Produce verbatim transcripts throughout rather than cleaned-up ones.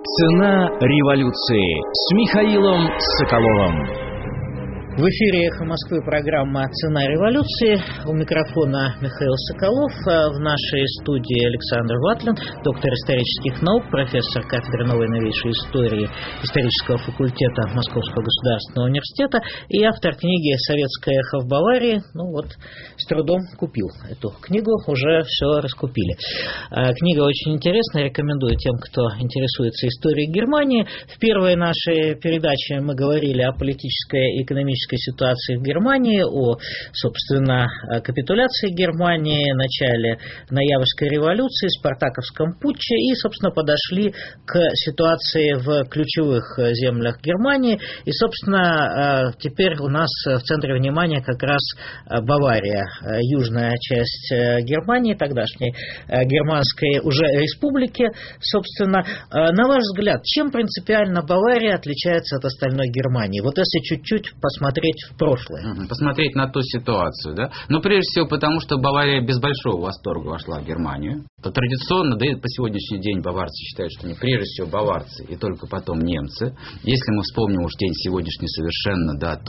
Цена революции с Михаилом Соколовым. В эфире «Эхо Москвы» программа «Цена революции». У микрофона Михаил Соколов. В нашей студии Александр Ватлин, доктор исторических наук, профессор кафедры новой и новейшей истории исторического факультета Московского государственного университета и автор книги «Советское эхо в Баварии». Ну вот, с трудом купил эту книгу, уже все раскупили. Книга очень интересная, рекомендую тем, кто интересуется историей Германии. В первой нашей передаче мы говорили о политической и экономической ситуации в Германии, о, собственно, капитуляции Германии, начале ноябрьской революции, спартаковском путче и, собственно, подошли к ситуации в ключевых землях Германии. И, собственно, теперь у нас в центре внимания как раз Бавария, южная часть Германии, тогдашней германской уже республики. Собственно, на ваш взгляд, чем принципиально Бавария отличается от остальной Германии? Вот если чуть-чуть посмотреть в прошлое. Посмотреть на ту ситуацию, да? Ну, прежде всего, потому что Бавария без большого восторга вошла в Германию. Традиционно, да и по сегодняшний день баварцы считают, что они прежде всего баварцы и только потом немцы. Если мы вспомним уж день сегодняшний совершенно, да,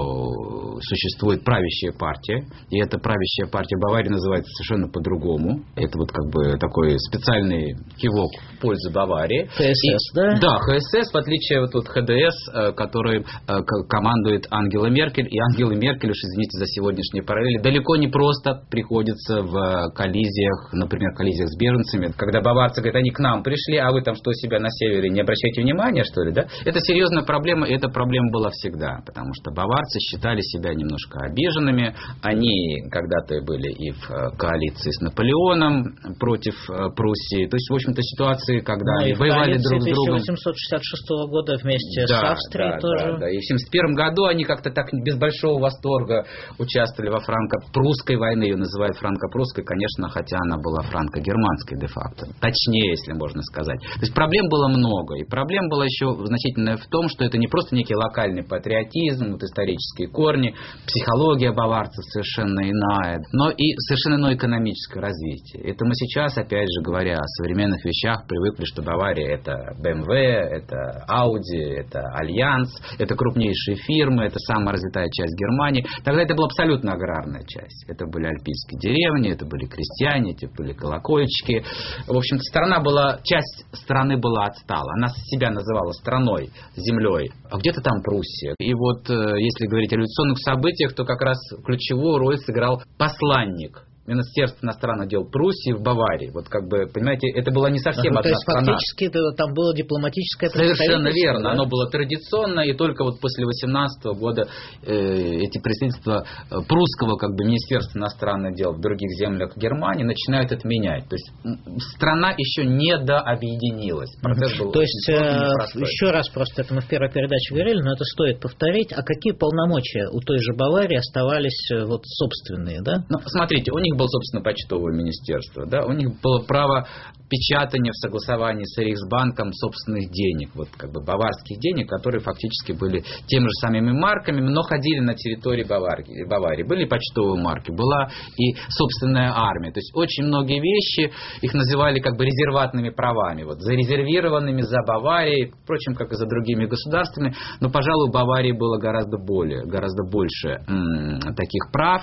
то существует правящая партия. И эта правящая партия Баварии называется совершенно по-другому. Это вот как бы такой специальный кивок в пользу Баварии. ХСС, и, да? Да, ХСС, в отличие от вот ХДС, который командует Ангела Меркель. И Ангелы Меркель, уж извините за сегодняшние параллели, далеко не просто приходится в коллизиях, например, коллизиях с беженцами, когда баварцы говорят, они к нам пришли, а вы там что, у себя на севере не обращайте внимания, что ли, да? Это серьезная проблема, и эта проблема была всегда, потому что баварцы считали себя немножко обиженными, они когда-то были и в коалиции с Наполеоном против Пруссии, то есть, в общем-то, ситуации, когда ну, они воевали друг с другом. тысяча восемьсот шестьдесят шестого года вместе да, с Австрией да, тоже. Да, да, и в семьдесят первом году они как-то так без большого восторга участвовали во франко-прусской войне, ее называют франко-прусской, конечно, хотя она была франко-германской де-факто. Точнее, если можно сказать. То есть проблем было много. И проблем было еще значительная в том, что это не просто некий локальный патриотизм, вот исторические корни, психология баварцев совершенно иная, но и совершенно иное экономическое развитие. Это мы сейчас, опять же, говоря о современных вещах, привыкли, что Бавария это бэ эм вэ, это Audi, это Альянс, это крупнейшие фирмы, это самая развитая часть Германии. Тогда это была абсолютно аграрная часть. Это были альпийские деревни, это были крестьяне, это были колокольчики. В общем-то, страна была, часть страны была отстала. Она себя называла страной, землей. А где-то там Пруссия. И вот, если говорить о революционных событиях, то как раз ключевую роль сыграл посланник Министерство иностранных дел Пруссии в Баварии. Вот как бы, понимаете, это была не совсем ну, одна то есть, страна. Фактически это, там было дипломатическое представительство. Совершенно верно. Да? Оно было традиционно, и только вот после восемнадцатого года э, эти представительства прусского как бы Министерства иностранных дел в других землях Германии начинают отменять. То есть страна еще не дообъединилась. Процесс был То есть, э, еще раз просто, это мы в первой передаче говорили, но это стоит повторить. А какие полномочия у той же Баварии оставались вот собственные, да? Ну, смотрите, у них было, собственно, почтовое министерство, да, у них было право печатания в согласовании с Рейхсбанком собственных денег, вот как бы баварских денег, которые фактически были теми же самыми марками, но ходили на территории Баварии. Баварии. Были почтовые марки, была и собственная армия. То есть очень многие вещи их называли как бы резерватными правами, вот, зарезервированными за Баварией, впрочем, как и за другими государствами, но, пожалуй, у Баварии было гораздо более, гораздо больше м- таких прав.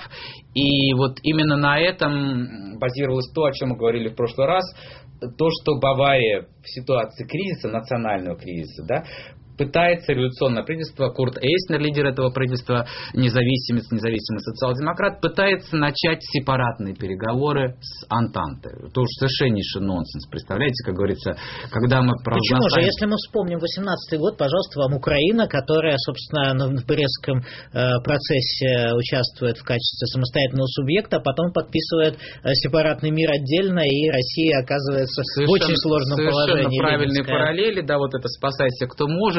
И вот именно на этом базировалось то, о чем мы говорили в прошлый раз, то, что Бавария в ситуации кризиса, национального кризиса, да, пытается революционное правительство, Курт Эйснер, лидер этого правительства, независимец, независимый социал-демократ, пытается начать сепаратные переговоры с Антантой. Это уж совершеннейший нонсенс. Представляете, как говорится, когда мы провозглашаем... Почему же? Если мы вспомним восемнадцатый год, пожалуйста, вам Украина, которая, собственно, в Брестском э, процессе участвует в качестве самостоятельного субъекта, а потом подписывает э, сепаратный мир отдельно, и Россия оказывается совершенно, в очень сложном совершенно положении. Совершенно правильные Ленинская. параллели, да, вот это «спасайся, кто может».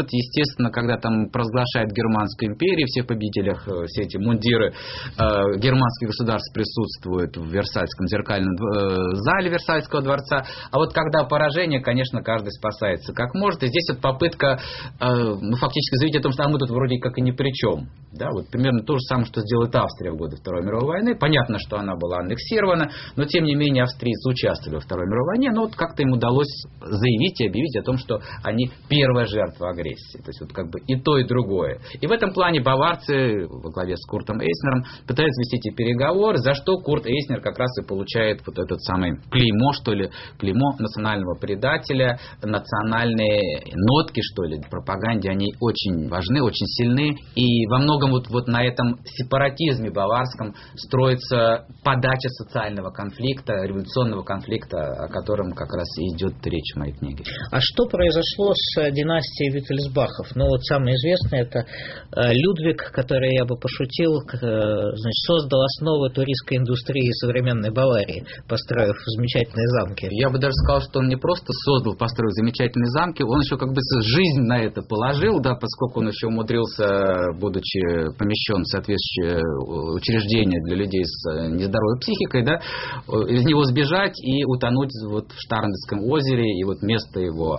пишет. Естественно, когда там провозглашают Германскую империю, все в победителях, все эти мундиры э, германских государств присутствуют в Версальском зеркальном э, зале Версальского дворца. А вот когда поражение, конечно, каждый спасается как может. И здесь вот попытка э, ну, фактически заявить о том, что а мы тут вроде как и ни при чем. Да, вот примерно то же самое, что сделает Австрия в годы Второй мировой войны. Понятно, что она была аннексирована, но тем не менее австрийцы участвовали во Второй мировой войне. Но вот как-то им удалось заявить и объявить о том, что они первая жертва агрессии. То есть вот как бы и то, и другое. И в этом плане баварцы во главе с Куртом Эйснером пытаются вести эти переговоры, за что Курт Эйснер как раз и получает вот этот самый клеймо, что ли, клеймо национального предателя, национальные нотки, что ли, в пропаганде, они очень важны, очень сильны. И во многом вот, вот на этом сепаратизме баварском строится подача социального конфликта, революционного конфликта, о котором как раз и идет речь в моей книге. А что произошло с династией Виттельсбахов? Ну вот самое известное это Людвиг, который, я бы пошутил, значит, создал основы туристской индустрии современной Баварии, построив замечательные замки. Я бы даже сказал, что он не просто создал, построил замечательные замки, он еще как бы жизнь на это положил, да, поскольку он еще умудрился, будучи помещен в соответствующее учреждение для людей с нездоровой психикой, да, из него сбежать и утонуть вот в Штарнецком озере, и вот место его,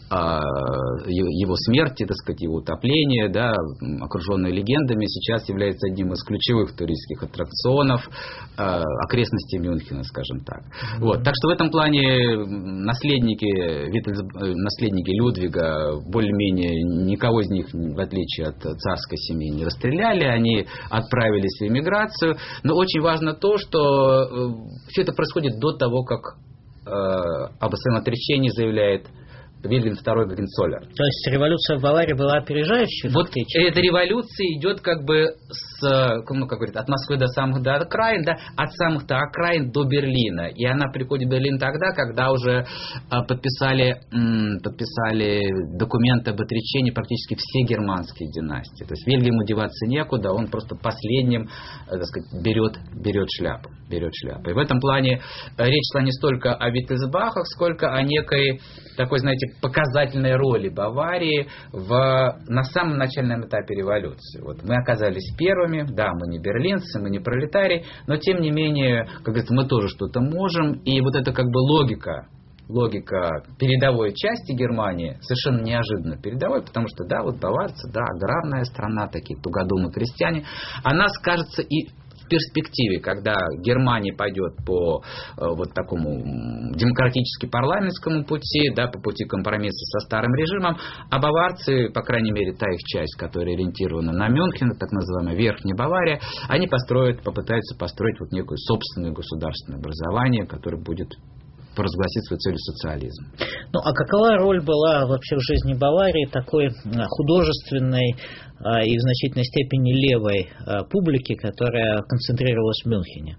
его смерти, так сказать, его утопления, да, окруженное легендами, сейчас является одним из ключевых туристских аттракционов окрестностей Мюнхена, скажем так. Mm-hmm. Вот. Так что в этом плане наследники, Виттельс, наследники Людвига более-менее никого из них, в отличие от царской семьи, не расстреляли, они отправились в эмиграцию. Но очень важно то, что все это происходит до того, как э, об своем отречении заявляет Вильгельм второй Гогенцоллерн. То есть революция в Баварии была опережающей? Вот эта революция идет как бы с, ну, как говорят, от Москвы до самых до окраин, да, от самых-то окраин до Берлина. И она приходит в Берлин тогда, когда уже подписали, подписали документы об отречении практически все германские династии. То есть Вильгельму деваться некуда, он просто последним, так сказать, берет, берет шляпу. Берет шляпу. И в этом плане речь шла не столько о Виттельсбахах, сколько о некой такой, знаете, показательной роли Баварии в, на самом начальном этапе революции. Вот мы оказались первыми, да, мы не берлинцы, мы не пролетарии, но тем не менее, как говорится, мы тоже что-то можем, и вот эта как бы логика, логика передовой части Германии совершенно неожиданно передовой, потому что, да, вот баварцы, да, аграрная страна, такие тугодумы крестьяне, она скажется и в перспективе, когда Германия пойдет по э, вот такому демократически-парламентскому пути, да, по пути компромисса со старым режимом, а баварцы, по крайней мере, та их часть, которая ориентирована на Мюнхен, так называемая Верхняя Бавария, они построят, попытаются построить вот некое собственное государственное образование, которое будет провозгласить свою цель социализм. Ну, а какова роль была вообще в жизни Баварии такой художественной а, и в значительной степени левой а, публики, которая концентрировалась в Мюнхене?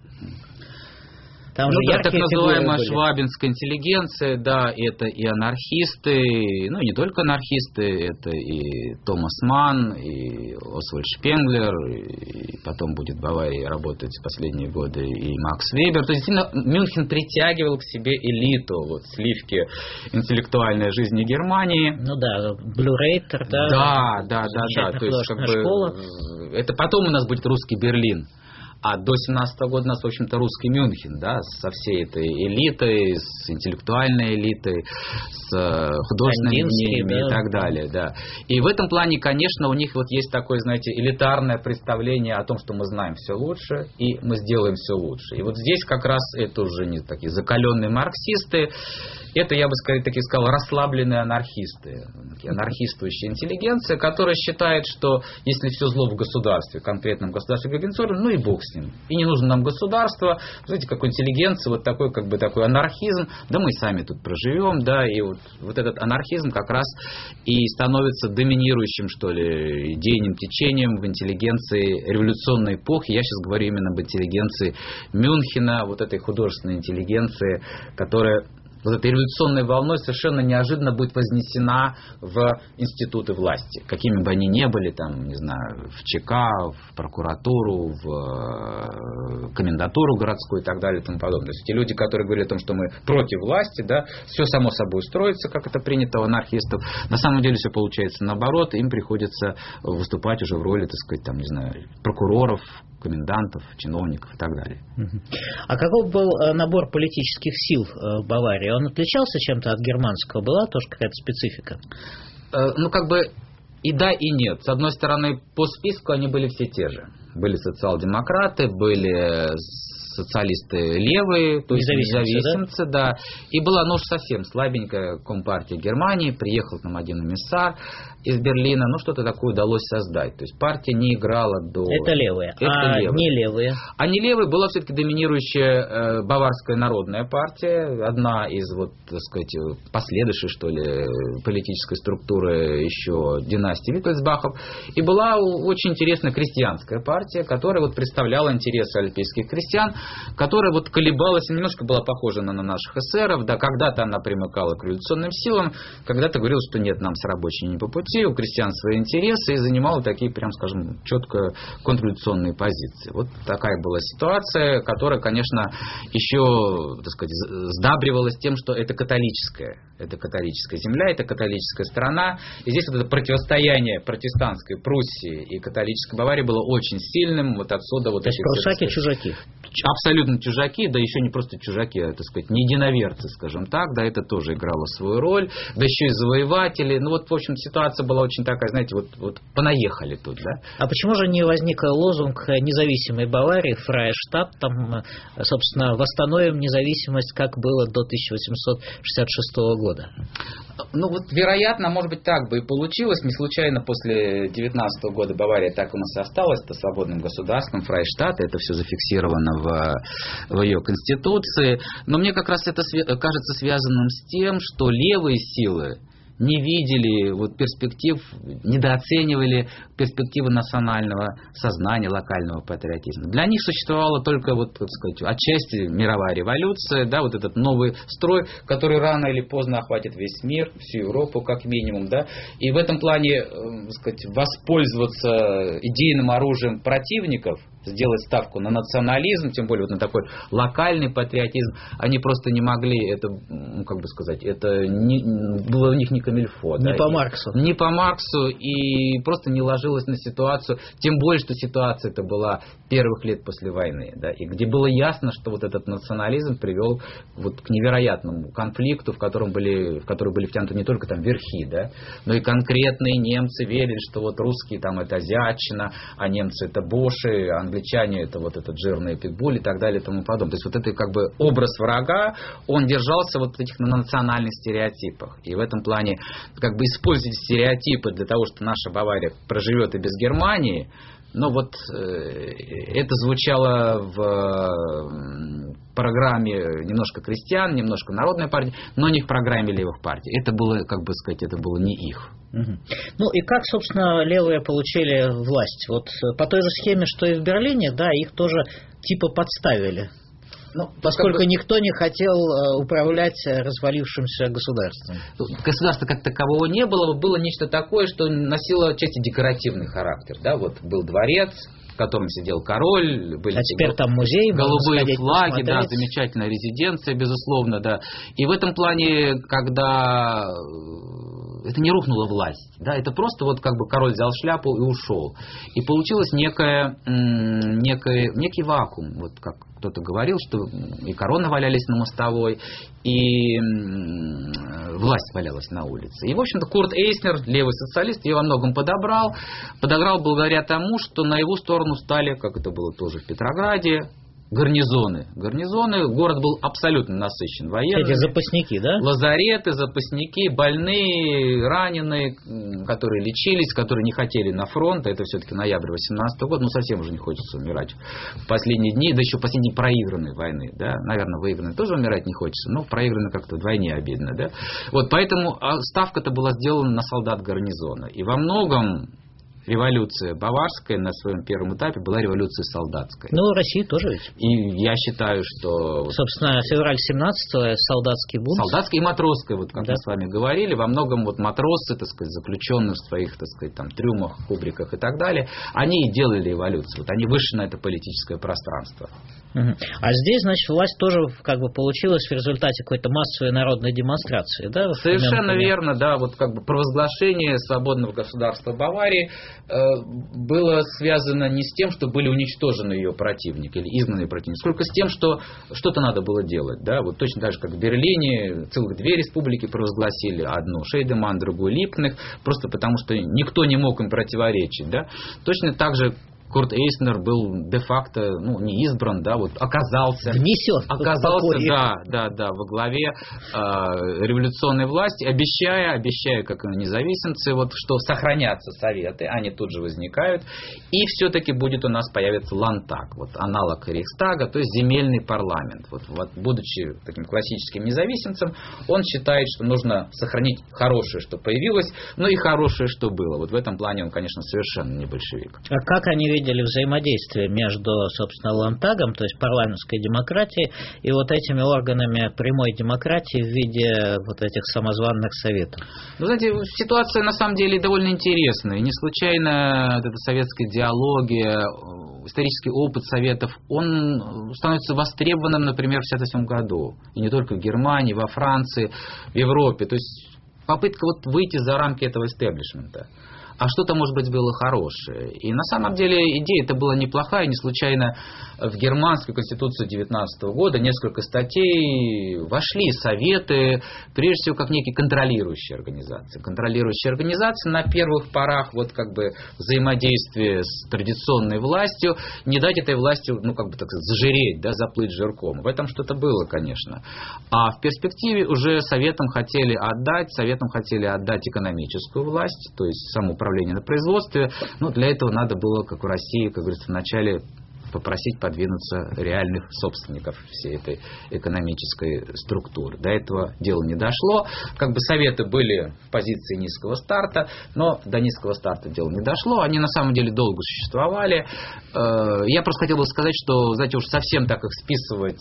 Там ну, же да, так называемая были. швабинская интеллигенция, да, это и анархисты, ну, не только анархисты, это и Томас Манн, и Освальд Шпенглер, и потом будет в Баварии работать в последние годы и Макс Вебер. То есть, Мюнхен притягивал к себе элиту, вот, сливки интеллектуальной жизни Германии. Ну да, Блюрейтер, да. Да, да, да, да. То есть, как бы, это потом у нас будет русский Берлин. А до семнадцатого года у нас, в общем-то, русский Мюнхен, да, со всей этой элитой, с интеллектуальной элитой, с художественными мнениями, да, и так далее, да. И в этом плане, конечно, у них вот есть такое, знаете, элитарное представление о том, что мы знаем все лучше, и мы сделаем все лучше. И вот здесь как раз это уже не такие закаленные марксисты, это, я бы скорее таки сказал, расслабленные анархисты, анархистующая интеллигенция, которая считает, что если все зло в государстве, конкретном государстве Гогенцоллерна, ну и бог с ним. И не нужно нам государство, знаете, как интеллигенция, вот такой, как бы такой анархизм, да мы сами тут проживем, да, и вот, вот этот анархизм как раз и становится доминирующим, что ли, идейным течением в интеллигенции революционной эпохи. Я сейчас говорю именно об интеллигенции Мюнхена, вот этой художественной интеллигенции, которая вот этой революционной волной совершенно неожиданно будет вознесена в институты власти. Какими бы они ни были, там, не знаю, в ЧК, в прокуратуру, в комендатуру городскую и так далее и тому подобное. То есть те люди, которые говорили о том, что мы против власти, да, все само собой устроится, как это принято у анархистов. На самом деле все получается наоборот, им приходится выступать уже в роли, так сказать, там, не знаю, прокуроров, комендантов, чиновников и так далее. А каков был набор политических сил в Баварии? Он отличался чем-то от германского? Была тоже какая-то специфика? Ну, как бы и да, и нет. С одной стороны, по списку они были все те же. Были социал-демократы, были социалисты левые, то есть независимцы, да? Да. И была, ну уж совсем слабенькая компартия Германии, приехал к нам один эмиссар из Берлина, ну что-то такое удалось создать. То есть партия не играла до... Это левые, Это а левые. не левые? А не левые была все-таки доминирующая э, Баварская народная партия, одна из, вот, так сказать, последующей, что ли, политической структуры еще династии Виттельсбахов. И была очень интересная крестьянская партия, которая вот представляла интересы альпийских крестьян, которая вот колебалась, немножко была похожа на, на наших эсеров, да, когда-то она примыкала к революционным силам, когда-то говорила, что нет, нам с рабочими не по пути, у крестьян свои интересы, и занимала такие, прям скажем, четко контрреволюционные позиции. Вот такая была ситуация, которая, конечно, еще, так сказать, сдабривалась тем, что это католическая, это католическая земля, это католическая страна, и здесь вот это противостояние протестантской Пруссии и католической Баварии было очень сильным, вот отсюда вот... То есть прусаки чужаки? Абсолютно чужаки, да еще не просто чужаки, а, так сказать, не единоверцы, скажем так, да, это тоже играло свою роль, да еще и завоеватели, ну вот, в общем, ситуация была очень такая, знаете, вот, вот понаехали тут, да. А почему же не возник лозунг независимой Баварии, Фрайштадт, там, собственно, восстановим независимость, как было до тысяча восемьсот шестьдесят шестого года? Ну вот, вероятно, может быть, так бы и получилось. Не случайно после девятнадцатого года Бавария так у нас и осталась, это свободным государством, Фрайштадт, это все зафиксировано в, в ее конституции. Но мне как раз это кажется связанным с тем, что левые силы не видели вот перспектив, недооценивали перспективы национального сознания, локального патриотизма. Для них существовала только, вот, так сказать, отчасти мировая революция, да, вот этот новый строй, который рано или поздно охватит весь мир, всю Европу как минимум, да, и в этом плане, так сказать, воспользоваться идейным оружием противников, сделать ставку на национализм, тем более вот на такой локальный патриотизм, они просто не могли, это, ну, как бы сказать, это не, было у них не камильфо. Не да, по и, Марксу. Не по Марксу, и просто не ложилось на ситуацию, тем более, что ситуация это была первых лет после войны, да, и где было ясно, что вот этот национализм привел вот к невероятному конфликту, в котором были, в который были втянуты не только там верхи, да, но и конкретные немцы верили, что вот русские там это азиатчина, а немцы это боши, англичане это вот этот жирный питбуль и так далее и тому подобное. То есть вот это как бы образ врага, он держался вот в этих национальных стереотипах. И в этом плане как бы использовать стереотипы для того, что наша Бавария проживет и без Германии, но вот э, это звучало в э, программе немножко крестьян, немножко народной партии, но не в программе левых партий. Это было, как бы сказать, это было не их. Угу. Ну и как, собственно, левые получили власть? Вот по той же схеме, что и в Берлине, да, их тоже типа подставили. Ну, поскольку как бы никто не хотел управлять развалившимся государством. Государства как такового не было, было нечто такое, что носило отчасти декоративный характер. Да? Вот был дворец, в котором сидел король, были а теперь там музей, голубые флаги, да, замечательная резиденция, безусловно, да. И в этом плане, когда это не рухнула власть, да, это просто вот как бы король взял шляпу и ушел. И получилось некое, некое, некий вакуум, вот как кто-то говорил, что и короны валялись на мостовой, и власть валялась на улице. И, в общем-то, Курт Эйснер, левый социалист, ее во многом подобрал. Подобрал благодаря тому, что на его сторону стали, как это было тоже в Петрограде, гарнизоны. Гарнизоны, город был абсолютно насыщен военными. Эти запасники, да? Лазареты, запасники, больные, раненые, которые лечились, которые не хотели на фронт. Это все-таки ноябрь восемнадцатого года. Ну, совсем уже не хочется умирать в последние дни, да еще в последние проигранные войны. Да? Наверное, выигранные тоже умирать не хочется, но проигранные как-то вдвойне обидно. Да? Вот, поэтому ставка-то была сделана на солдат гарнизона. И во многом революция баварская на своем первом этапе была революцией солдатской. Ну, в России тоже ведь. И я считаю, что... Собственно, февраль семнадцатого, солдатский бунт. Солдатский и матросский, вот как да. мы с вами говорили, во многом вот матросы, так сказать, заключенные в своих, так сказать, там, трюмах, кубриках и так далее, они и делали революцию. Вот они вышли на это политическое пространство. Угу. А здесь, значит, власть тоже как бы получилась в результате какой-то массовой народной демонстрации, да? Совершенно верно, да. Вот как бы провозглашение свободного государства Баварии э, было связано не с тем, что были уничтожены ее противники или изгнаны противники, сколько с тем, что что-то надо было делать, да. Вот точно так же, как в Берлине целых две республики провозгласили, одну Шейдеман, другую Липкнехт, просто потому что никто не мог им противоречить, да. Точно так же Курт Эйснер был де-факто, ну, не избран, да, вот оказался, внесен, оказался, да, да, да, во главе э, революционной власти, обещая, обещая, как независимцы, вот, что сохранятся советы, они тут же возникают, и все-таки будет у нас появится Лантаг, вот, аналог Рейхстага, то есть земельный парламент. Вот, вот, будучи таким классическим независимцем, он считает, что нужно сохранить хорошее, что появилось, но и хорошее, что было. Вот в этом плане он, конечно, совершенно не большевик. А как они видели взаимодействие между, собственно, Лантагом, то есть парламентской демократией, и вот этими органами прямой демократии в виде вот этих самозванных советов? Ну, знаете, ситуация на самом деле довольно интересная. Не случайно вот эта советская идеология, исторический опыт советов, он становится востребованным, например, в шестьдесят восьмом году. И не только в Германии, во Франции, в Европе. То есть попытка вот выйти за рамки этого истеблишмента. А что-то, может быть, было хорошее. И на самом деле идея это была неплохая. Не случайно в германскую конституцию девятнадцатого года несколько статей вошли советы, прежде всего, как некие контролирующие организации. Контролирующие организации на первых порах вот как бы взаимодействия с традиционной властью, не дать этой власти, ну, как бы так сказать, зажиреть, да, заплыть жирком. В этом что-то было, конечно. А в перспективе уже советам хотели отдать, советам хотели отдать экономическую власть, то есть саму управление на производстве, но для этого надо было, как в России, как говорится, вначале попросить подвинуться реальных собственников всей этой экономической структуры. До этого дела не дошло. Как бы советы были в позиции низкого старта, но до низкого старта дело не дошло. Они на самом деле долго существовали. Я просто хотел бы сказать, что, знаете, уж совсем так их списывать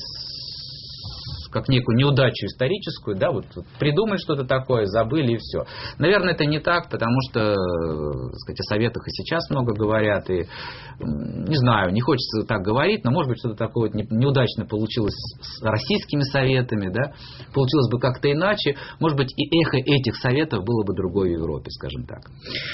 как некую неудачу историческую, да, вот придумать что-то такое, забыли и все. Наверное, это не так, потому что, так сказать, о советах и сейчас много говорят, и, не знаю, не хочется так говорить, но, может быть, что-то такое неудачно получилось с российскими советами, да, получилось бы как-то иначе, может быть, и эхо этих советов было бы другой в Европе, скажем так.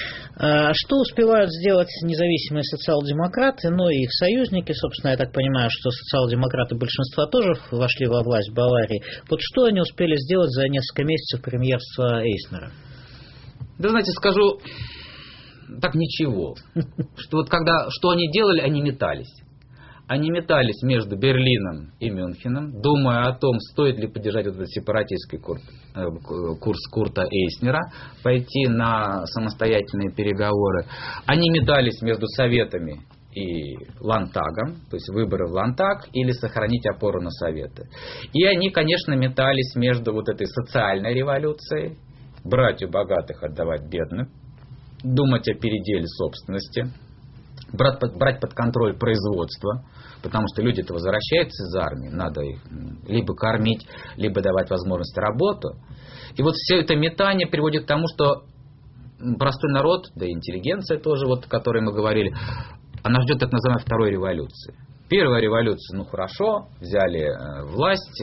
Что успевают сделать независимые социал-демократы, ну и их союзники, собственно, я так понимаю, что социал-демократы большинства тоже вошли во власть в Баварии. Вот что они успели сделать за несколько месяцев премьерства Эйснера? Да, знаете, скажу так, ничего. Что вот когда, что они делали, они метались. Они метались между Берлином и Мюнхеном, думая о том, стоит ли поддержать вот этот сепаратистский курс, курс Курта Эйснера, пойти на самостоятельные переговоры. Они метались между советами и Лантагом, то есть выборы в Лантаг, или сохранить опору на советы. И они, конечно, метались между вот этой социальной революцией, брать у богатых, отдавать бедным, думать о переделе собственности, брать под, брать под контроль производство, потому что люди-то возвращаются из армии, надо их либо кормить, либо давать возможность работы. И вот все это метание приводит к тому, что простой народ, да и интеллигенция тоже, вот, о которой мы говорили, она ждет так называемой второй революции. Первая революция, ну хорошо, взяли власть,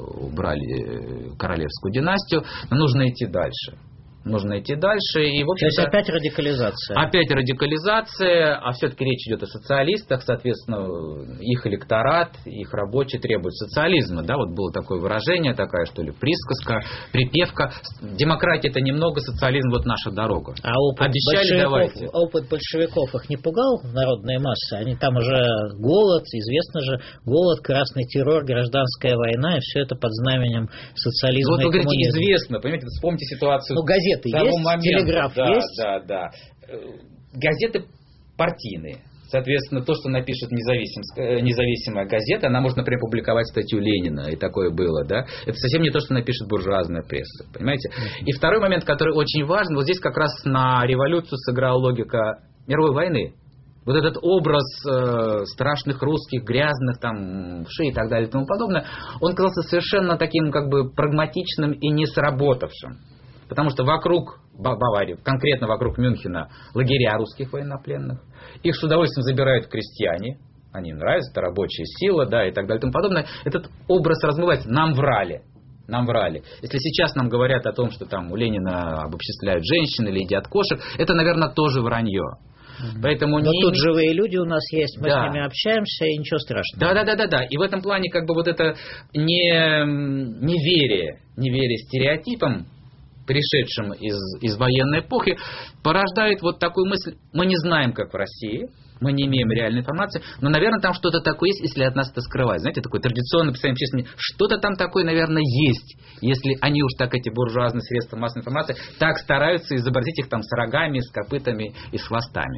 убрали королевскую династию, но нужно идти дальше. Нужно идти дальше. И, в общем-то, то есть опять радикализация. Опять радикализация, а все-таки речь идет о социалистах, соответственно, их электорат, их рабочие требуют социализма. Да, вот было такое выражение, такая, что ли, присказка, припевка. Демократия это немного, социализм вот наша дорога. А опыт обещали, давайте. Опыт большевиков их не пугал, народные массы? Они там уже голод, известно же, голод, красный террор, гражданская война, и все это под знаменем социализма. Вот вы говорите, известно, понимаете, вспомните ситуацию. Ну, газеты есть, момента. Телеграф да, есть. Да, да, да. Газеты партийные. Соответственно, то, что напишет независим, независимая газета, она может, например, публиковать статью Ленина, и такое было, да. Это совсем не то, что напишет буржуазная пресса, понимаете. И второй момент, который очень важен, вот здесь как раз на революцию сыграла логика мировой войны. Вот этот образ э, страшных русских, грязных, там, вши и так далее и тому подобное, он казался совершенно таким как бы прагматичным и не сработавшим. Потому что вокруг Баварии, конкретно вокруг Мюнхена, лагеря русских военнопленных, их с удовольствием забирают крестьяне, они им нравятся, это рабочая сила, да, и так далее и тому подобное. Этот образ размывается. Нам врали. Нам врали. Если сейчас нам говорят о том, что там у Ленина обобществляют женщин или едят кошек, это, наверное, тоже вранье. Угу. Поэтому Но не... тут живые люди у нас есть, мы да. с ними общаемся, и ничего страшного. Да, да, да, да, да. И в этом плане как бы вот это не, неверие, неверие стереотипам, пришедшим из, из военной эпохи, порождает вот такую мысль: мы не знаем, как в России, мы не имеем реальной информации, но, наверное, там что-то такое есть, если от нас это скрывать. Знаете, такое традиционное представление общественности, что-то там такое, наверное, есть, если они уж так, эти буржуазные средства массовой информации, так стараются изобразить их там с рогами, с копытами и с хвостами.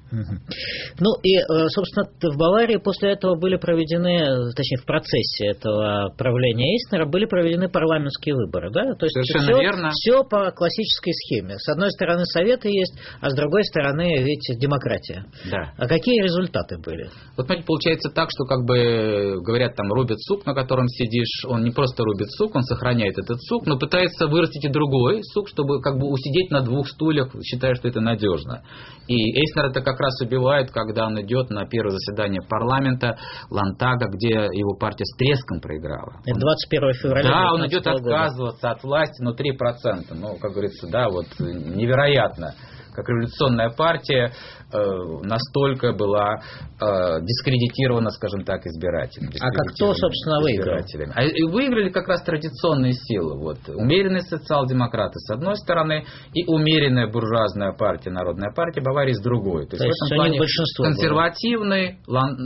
Ну и, собственно, в Баварии после этого были проведены, точнее, в процессе этого правления Эйснера были проведены парламентские выборы, да? То есть совершенно все, верно. Все по классической схеме. С одной стороны советы есть, а с другой стороны ведь демократия. Да. А какие результаты были? Вот, смотрите, получается так, что, как бы, говорят, там, рубит сук, на котором сидишь, он не просто рубит сук, он сохраняет этот сук, но пытается вырастить и другой сук, чтобы, как бы, усидеть на двух стульях, считая, что это надежно. И Эйснер это как раз убивает, когда он идет на первое заседание парламента Лантага, где его партия с треском проиграла. Это двадцать первого февраля. Да, он идет отказываться от власти, но три процента. Ну, как говорится, да, вот невероятно. Как революционная партия э, настолько была э, дискредитирована, скажем так, избирателями. А как кто, собственно, выиграл? А выиграли как раз традиционные силы. Вот. Умеренные социал-демократы с одной стороны и умеренная буржуазная партия, народная партия Баварии с другой. То, то есть в этом плане консервативный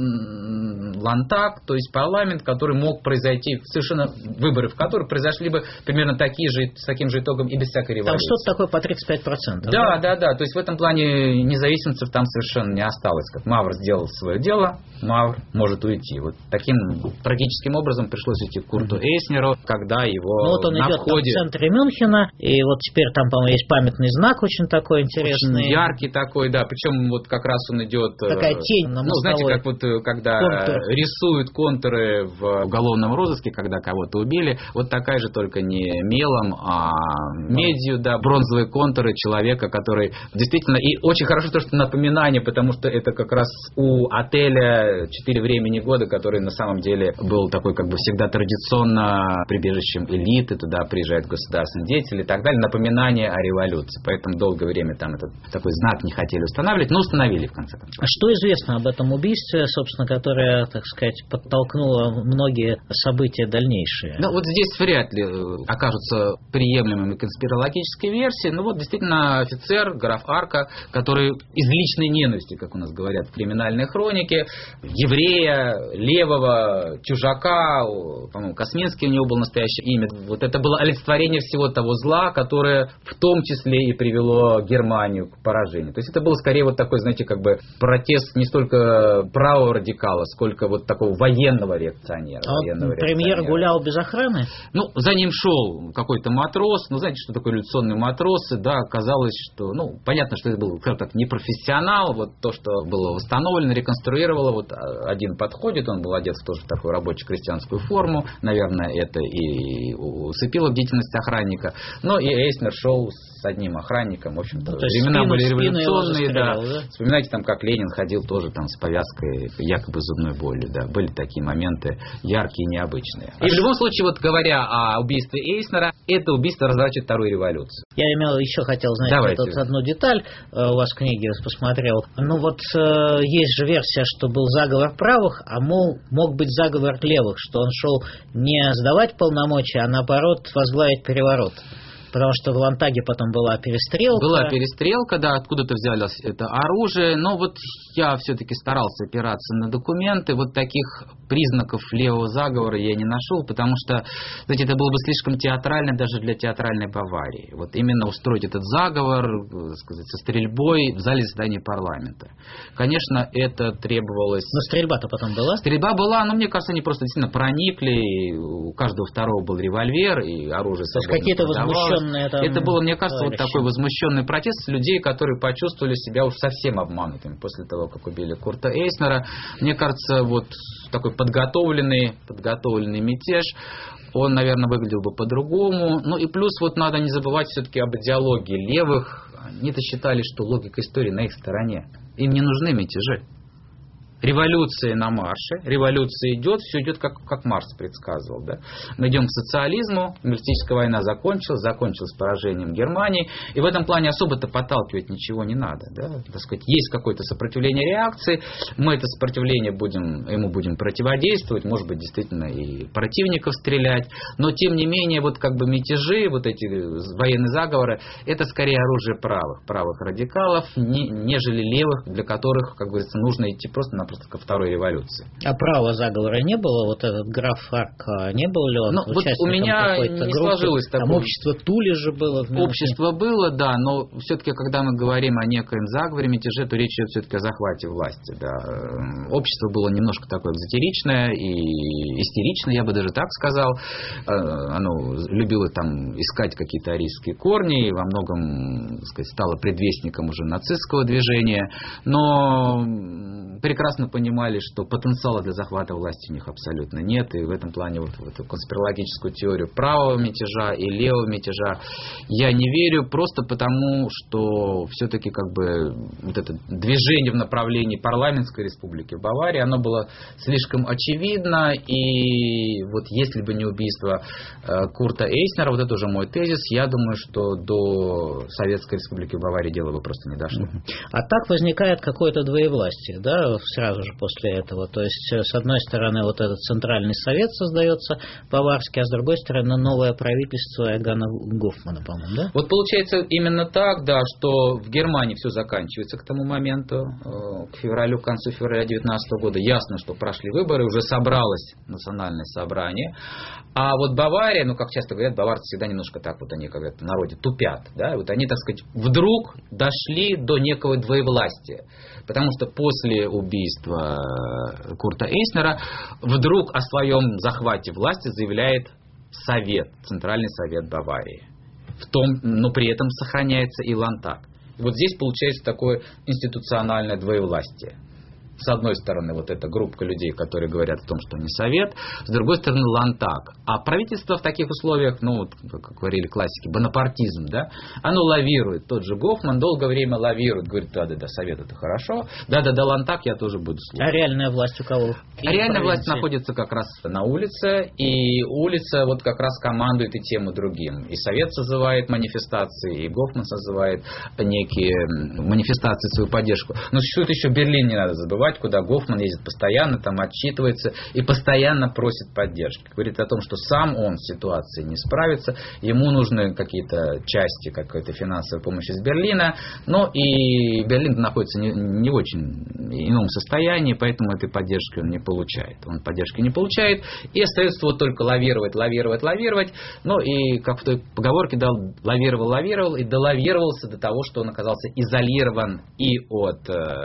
лан, лантаг, то есть парламент, который мог произойти, совершенно выборы в которых произошли бы примерно такие же, с таким же итогом и без всякой революции. Там что-то такое по тридцать пять процентов. Да, да, да. То есть в этом плане независимцев там совершенно не осталось. Как Мавр сделал свое дело, Мавр может уйти. Вот таким трагическим образом пришлось идти к Курту Эйснеру, когда его ну, вот он на идет входе... в центре Мюнхена, и вот теперь там, по-моему, есть памятный знак очень такой интересный. Очень яркий такой, да. Причем вот как раз он идет... Такая тень на мостовой. Ну, знаете, как вот когда контур. Рисуют контуры в уголовном розыске, когда кого-то убили, вот такая же, только не мелом, а медью, да, бронзовые контуры человека, который действительно, и очень хорошо то, что напоминание, потому что это как раз у отеля «Четыре времени года», который на самом деле был такой, как бы всегда традиционно прибежищем элиты, туда приезжают государственные деятели и так далее, напоминание о революции. Поэтому долгое время там этот такой знак не хотели устанавливать, но установили в конце концов. А что известно об этом убийстве, собственно, которое, так сказать, подтолкнуло многие события дальнейшие? Ну вот здесь вряд ли окажутся приемлемыми конспирологические версии, но вот действительно офицер, граф Арка, который из личной ненависти, как у нас говорят в криминальной хронике, еврея, левого, чужака, по-моему, Косминский у него было настоящее имя. Вот это было олицетворение всего того зла, которое в том числе и привело Германию к поражению. То есть это был скорее вот такой, знаете, как бы протест не столько правого радикала, сколько вот такого военного реакционера. А военного премьер реакционера. гулял без охраны? Ну, за ним шел какой-то матрос. Ну, знаете, что такое революционные матросы? Да, казалось, что, ну, понятно, что это был, скажем так, не профессионал. Вот то, что было восстановлено, реконструировало. Вот один подходит, он был одет в тоже такую рабоче-крестьянскую форму. Наверное, это и усыпило бдительность охранника. Но и Эйснер шел с одним охранником. В общем-то, ну, времена спину, были революционные. Да. Да? Вспоминайте, там, как Ленин ходил тоже там с повязкой якобы зубной боли. Да. Были такие моменты яркие и необычные. И в любом случае, вот говоря о убийстве Эйснера, это убийство разворачивает вторую революцию. Я имел, еще хотел знать Давайте. вот одну деталь, у вас в книге посмотрел. Ну вот э, есть же версия, что был заговор правых, а мол, мог быть заговор левых, что он шел не сдавать полномочия, а наоборот возглавить переворот. Потому что в Лантаге потом была перестрелка. Была перестрелка, да, откуда-то взялось это оружие. Но вот я все-таки старался опираться на документы. Вот таких признаков левого заговора я не нашел, потому что, знаете, это было бы слишком театрально даже для театральной Баварии. Вот именно устроить этот заговор, сказать, со стрельбой в зале заседания парламента. Конечно, это требовалось... Но стрельба-то потом была? Стрельба была, но мне кажется, они просто действительно проникли. И у каждого второго был револьвер, и оружие То есть какие-то возмущенные возмущенный, там, это было, мне кажется, товарищи. Вот такой возмущенный протест людей, которые почувствовали себя уж совсем обманутыми после того, как убили Курта Эйснера. Мне кажется, вот такой подготовленный, подготовленный мятеж, он, наверное, выглядел бы по-другому. Ну и плюс вот надо не забывать все-таки об идеологии левых. Они-то считали, что логика истории на их стороне. Им не нужны мятежи. Революция на марше, революция идет, все идет, как, как Маркс предсказывал. Да? Мы идем к социализму, империалистическая война закончилась, закончилась поражением Германии, и в этом плане особо-то подталкивать ничего не надо. Да? Так сказать, есть какое-то сопротивление реакции, мы это сопротивление будем, ему будем противодействовать, может быть, действительно и противников стрелять, но тем не менее, вот как бы мятежи, вот эти военные заговоры, это скорее оружие правых, правых радикалов, не, нежели левых, для которых, как говорится, нужно идти просто на просто ко второй революции. А права заговора не было? Вот этот граф Арк, не был ли он ну, вот у меня не группы? Сложилось такое. Там общество Тули же было. В общество было, да, но все-таки, когда мы говорим о некоем заговоре, мятеже, то речь идет все-таки о захвате власти. Да. Общество было немножко такое экзотеричное и истеричное, я бы даже так сказал. Оно любило там искать какие-то арийские корни и во многом, так сказать, стало предвестником уже нацистского движения, но прекрасно понимали, что потенциала для захвата власти у них абсолютно нет, и в этом плане вот в эту конспирологическую теорию правого мятежа и левого мятежа я не верю, просто потому, что все-таки как бы вот это движение в направлении парламентской республики в Баварии, оно было слишком очевидно, и вот если бы не убийство Курта Эйснера, вот это уже мой тезис, я думаю, что до Советской республики в Баварии дело бы просто не дошло. А так возникает какое-то двоевластие, да, сразу же после этого. То есть, с одной стороны, вот этот центральный совет создается баварский, а с другой стороны, новое правительство Эгона Гофмана, по-моему, да? Вот получается именно так, да, что в Германии все заканчивается к тому моменту, к февралю, к концу февраля две тысячи девятнадцатого года. Ясно, что прошли выборы, уже собралось национальное собрание. А вот Бавария, ну, как часто говорят, баварцы всегда немножко так вот, они, как говорят, в народе тупят, да, вот они, так сказать, вдруг дошли до некого двоевластия. Потому что после убийства Курта Эйснера вдруг о своем захвате власти заявляет Совет, Центральный Совет Баварии. В том, но при этом сохраняется и Ландтаг. И вот здесь получается такое институциональное двоевластие. С одной стороны, вот эта группа людей, которые говорят о том, что они совет, с другой стороны, Ландтаг. А правительство в таких условиях, ну, вот, как говорили классики, бонапартизм, да, оно лавирует. Тот же Гофман долгое время лавирует, говорит, да-да-да, совет это хорошо, да-да-да, Ландтаг я тоже буду слушать. А реальная власть у кого? А реальная власть находится как раз на улице, и улица вот как раз командует и тем, и другим. И совет созывает манифестации, и Гофман созывает некие манифестации, свою поддержку. Но существует еще Берлин, не надо забывать, куда Гофман ездит постоянно, там отчитывается и постоянно просит поддержки. Говорит о том, что сам он с ситуацией не справится, ему нужны какие-то части, какой-то финансовой помощи из Берлина, но и Берлин находится не, не в очень ином состоянии, поэтому этой поддержки он не получает. Он поддержки не получает, и остается вот только лавировать, лавировать, лавировать, ну и, как в той поговорке, да, лавировал, лавировал, и долавировался до того, что он оказался изолирован и от э,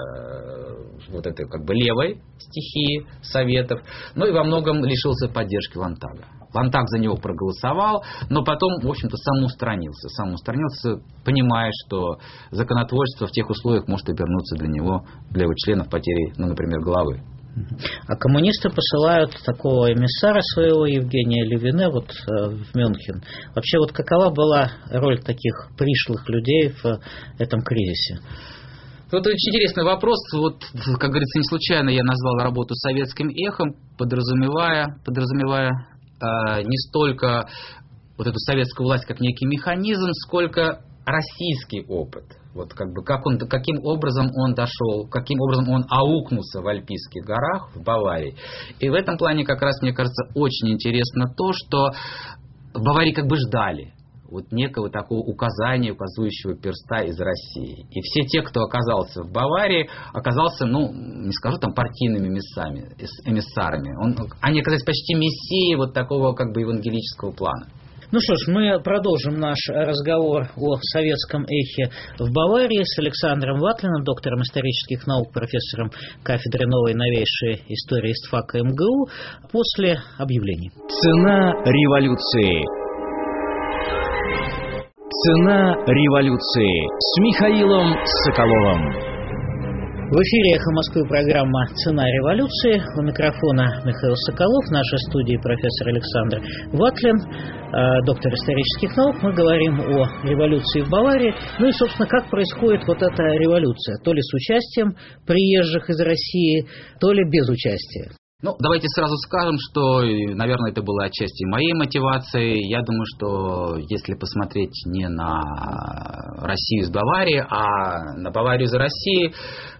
вот этой как бы левой стихии Советов, но и во многом лишился поддержки Ландтага. Ландтаг за него проголосовал, но потом, в общем-то, самоустранился. Самоустранился, понимая, что законотворчество в тех условиях может обернуться для него, для его членов потерей, ну, например, головы. А коммунисты посылают такого эмиссара своего, Евгения Левине, вот в Мюнхен. Вообще, вот какова была роль таких пришлых людей в этом кризисе? Вот очень интересный вопрос. Вот, как говорится, не случайно я назвал работу советским эхом, подразумевая, подразумевая э, не столько вот эту советскую власть как некий механизм, сколько российский опыт. Вот как бы как он, каким образом он дошел, каким образом он аукнулся в Альпийских горах, в Баварии. И в этом плане как раз, мне кажется, очень интересно то, что в Баварии как бы ждали вот некого такого указания, указывающего перста из России. И все те, кто оказался в Баварии, оказался, ну, не скажу там партийными эмиссарами, эмиссарами. Он, они оказались почти мессией вот такого как бы евангелического плана. Ну что ж, мы продолжим наш разговор о советском эхе в Баварии с Александром Ватлиным, доктором исторических наук, профессором кафедры новой и новейшей истории ИСТФАКа МГУ, после объявлений. Цена революции. Цена революции с Михаилом Соколовым. В эфире «Эхо Москвы» программа «Цена революции». У микрофона Михаил Соколов, в нашей студии профессор Александр Ватлин, доктор исторических наук. Мы говорим о революции в Баварии. Ну и, собственно, как происходит вот эта революция. То ли с участием приезжих из России, то ли без участия. Ну, давайте сразу скажем, что, наверное, это было отчасти моей мотивацией. Я думаю, что если посмотреть не на Россию из Баварии, а на Баварию из России,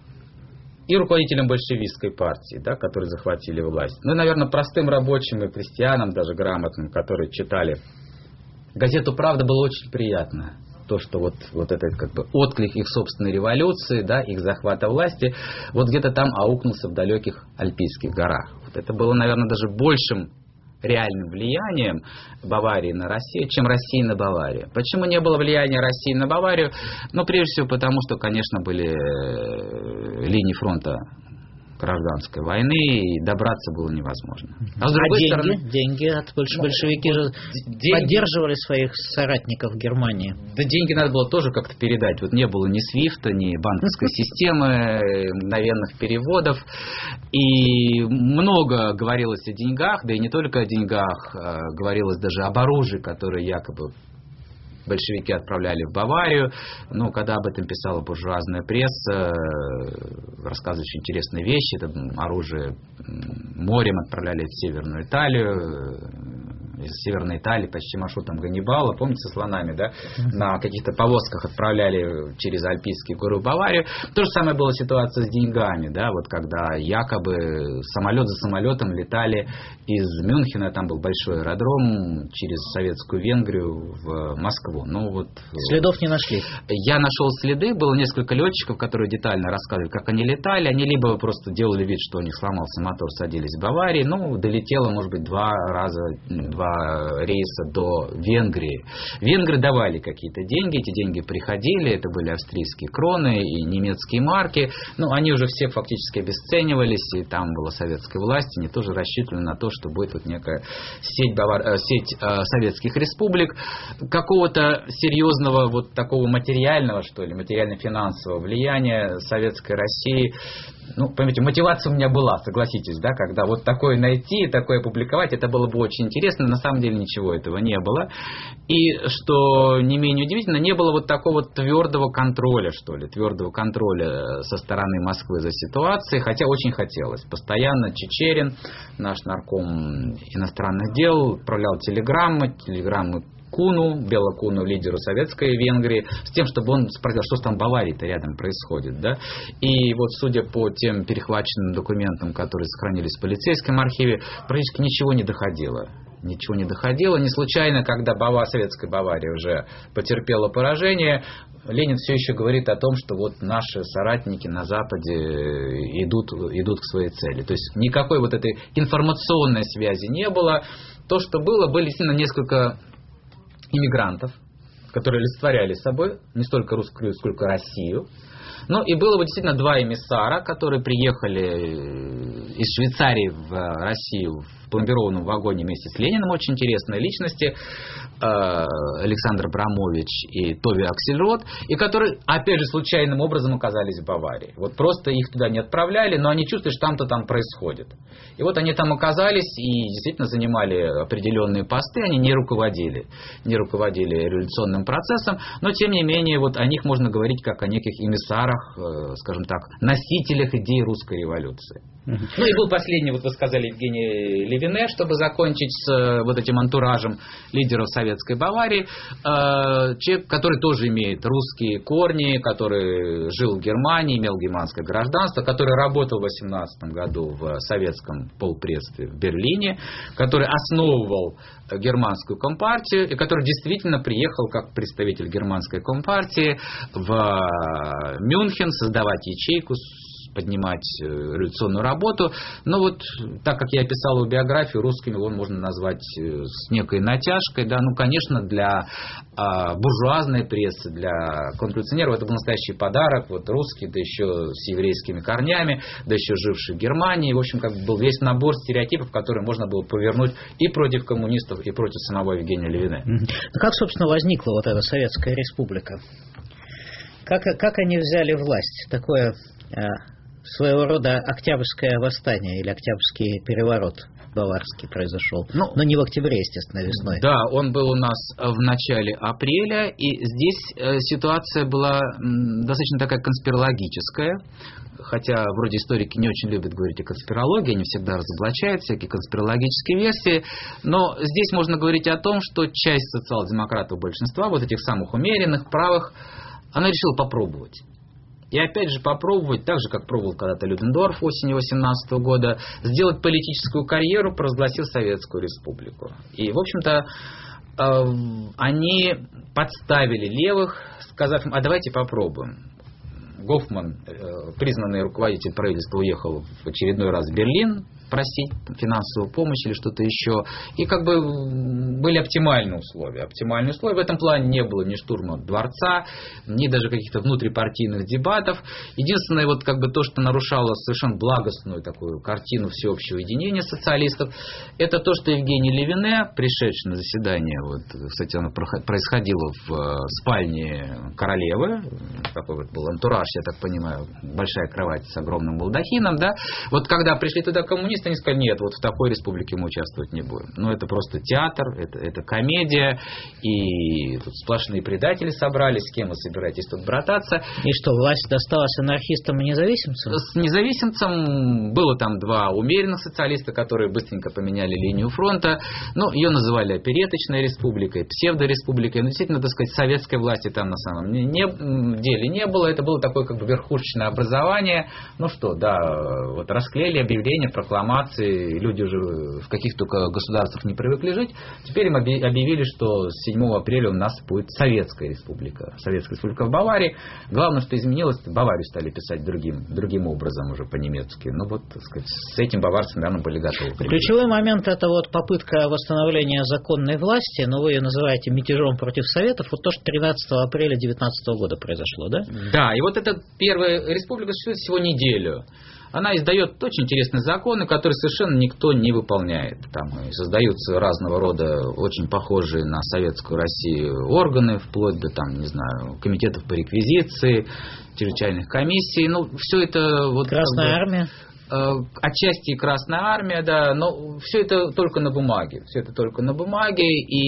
и руководителям большевистской партии, да, которые захватили власть. Ну, и, наверное, простым рабочим и крестьянам, даже грамотным, которые читали газету «Правда», было очень приятно. То, что вот, вот этот как бы отклик их собственной революции, да, их захвата власти, вот где-то там аукнулся в далеких Альпийских горах. Вот это было, наверное, даже большим реальным влиянием Баварии на Россию, чем России на Баварию. Почему не было влияния России на Баварию? Ну, прежде всего, потому что, конечно, были линии фронта гражданской войны, и добраться было невозможно. А, с другой а деньги? Стороны, деньги от больш... ну, большевики же деньги... поддерживали своих соратников в Германии. Да деньги надо было тоже как-то передать. Вот не было ни свифта, ни банковской системы, мгновенных переводов. И много говорилось о деньгах, да и не только о деньгах, говорилось даже об оружии, которое якобы большевики отправляли в Баварию. Ну, когда об этом писала буржуазная пресса, рассказывали очень интересные вещи. Это оружие морем отправляли в Северную Италию. Из Северной Италии почти маршрутом Ганнибала, помните, со слонами, да, на каких-то повозках отправляли через Альпийские горы в Баварию. То же самое была ситуация с деньгами, да, вот когда якобы самолет за самолетом летали из Мюнхена, там был большой аэродром, через Советскую Венгрию в Москву. Ну, вот, следов не нашли? Я нашел следы, было несколько летчиков, которые детально рассказывали, как они летали. Они либо просто делали вид, что у них сломался мотор, садились в Баварии, ну, долетело, может быть, два раза, два рейса до Венгрии. Венгры давали какие-то деньги, эти деньги приходили, это были австрийские кроны и немецкие марки, но они уже все фактически обесценивались, и там была советская власть, они тоже рассчитывали на то, что будет вот некая сеть, Бавар... сеть э, советских республик. Какого-то серьезного вот такого материального, что ли, материально-финансового влияния советской России, ну, понимаете, мотивация у меня была, согласитесь, да, когда вот такое найти, такое опубликовать, это было бы очень интересно, на самом деле ничего этого не было. И, что не менее удивительно, не было вот такого твердого контроля, что ли, твердого контроля со стороны Москвы за ситуацией, хотя очень хотелось. Постоянно Чичерин, наш нарком иностранных дел, отправлял телеграммы, телеграммы Куну, Белокуну, лидеру советской Венгрии, с тем, чтобы он спросил, что там в Баварии-то рядом происходит. Да? И вот, судя по тем перехваченным документам, которые сохранились в полицейском архиве, практически ничего не доходило. Ничего не доходило. Не случайно, когда Бава, советская Бавария уже потерпела поражение, Ленин все еще говорит о том, что вот наши соратники на Западе идут, идут к своей цели. То есть никакой вот этой информационной связи не было. То, что было, были действительно несколько иммигрантов, которые олицетворяли собой не столько русскую, сколько Россию. Ну и было бы действительно два эмиссара, которые приехали из Швейцарии в Россию в пломбированном вагоне вместе с Лениным. Очень интересные личности. Александр Абрамович и Тоби Аксельрод, и которые, опять же, случайным образом оказались в Баварии. Вот просто их туда не отправляли, но они чувствуют, что там-то там происходит. И вот они там оказались и действительно занимали определенные посты, они не руководили, не руководили революционным процессом, но тем не менее вот о них можно говорить как о неких эмиссарах, скажем так, носителях идей русской революции. Ну и был последний, вот вы сказали, Евгений Левине, чтобы закончить с вот этим антуражем лидеров советской Баварии. Человек, который тоже имеет русские корни, который жил в Германии, имел германское гражданство, который работал в восемнадцатом году в советском полпредстве в Берлине, который основывал германскую компартию и который действительно приехал как представитель германской компартии в Мюнхен создавать ячейку поднимать революционную работу. Но вот, так как я описал его биографию, русскими его можно назвать с некой натяжкой. Да? Ну, конечно, для а, буржуазной прессы, для контрреволюционеров это был настоящий подарок. Вот русский, да еще с еврейскими корнями, да еще живший в Германии. В общем, как бы был весь набор стереотипов, которые можно было повернуть и против коммунистов, и против самого Евгения Левине. Ну, как, собственно, возникла вот эта Советская Республика? Как, как они взяли власть? Такое э, своего рода Октябрьское восстание или Октябрьский переворот баварский произошел. Ну, но не в октябре, естественно, весной. Да, он был у нас в начале апреля, и здесь э, ситуация была м, достаточно такая конспирологическая. Хотя вроде историки не очень любят говорить о конспирологии, они всегда разоблачают всякие конспирологические версии, но здесь можно говорить о том, что часть социал-демократов большинства, вот этих самых умеренных, правых, она решила попробовать. И опять же попробовать, так же, как пробовал когда-то Людендорф осенью восемнадцатого года, сделать политическую карьеру, провозгласив Советскую Республику. И, в общем-то, они подставили левых, сказав им, а давайте попробуем. Гофман, признанный руководитель правительства, уехал в очередной раз в Берлин просить финансовую помощь или что-то еще. И как бы были оптимальные условия. Оптимальные условия. В этом плане не было ни штурма дворца, ни даже каких-то внутрипартийных дебатов. Единственное, вот как бы то, что нарушало совершенно благостную такую картину всеобщего единения социалистов, это то, что Евгений Левине, пришедший на заседание, вот, кстати, оно происходило в спальне королевы, такой вот был антураж, я так понимаю, большая кровать с огромным балдахином, да, вот когда пришли туда коммунисты, они сказали, нет, вот в такой республике мы участвовать не будем. Ну, это просто театр, это, это комедия, и тут сплошные предатели собрались, с кем вы собираетесь тут брататься. И что, власть досталась анархистам и независимцам? С независимцем было там два умеренных социалиста, которые быстренько поменяли линию фронта, ну, ее называли опереточной республикой, псевдореспубликой, но действительно, так сказать, советской власти там на самом не, деле не было, это было такое как бы верхушечное образование, ну что, да, вот расклеили объявления, прокламации, люди уже в каких только государствах не привыкли жить. Теперь им объявили, что с седьмого апреля у нас будет Советская Республика. Советская Республика в Баварии. Главное, что изменилось, Баварию стали писать другим, другим образом уже по-немецки. Ну вот, так сказать, с этим баварцы, наверное, были готовы. Ключевой момент — это вот попытка восстановления законной власти, но вы ее называете мятежом против Советов. Вот то, что тринадцатого апреля девятнадцатого года произошло, да? Да, и вот эта первая республика существует всего неделю. Она издает очень интересные законы, которые совершенно никто не выполняет. Там создаются разного рода очень похожие на советскую Россию органы, вплоть до, там, не знаю, комитетов по реквизиции, чрезвычайных комиссий. Ну, все это... Вот, Красная как бы, армия. Отчасти Красная Армия, да, но все это только на бумаге. Все это только на бумаге.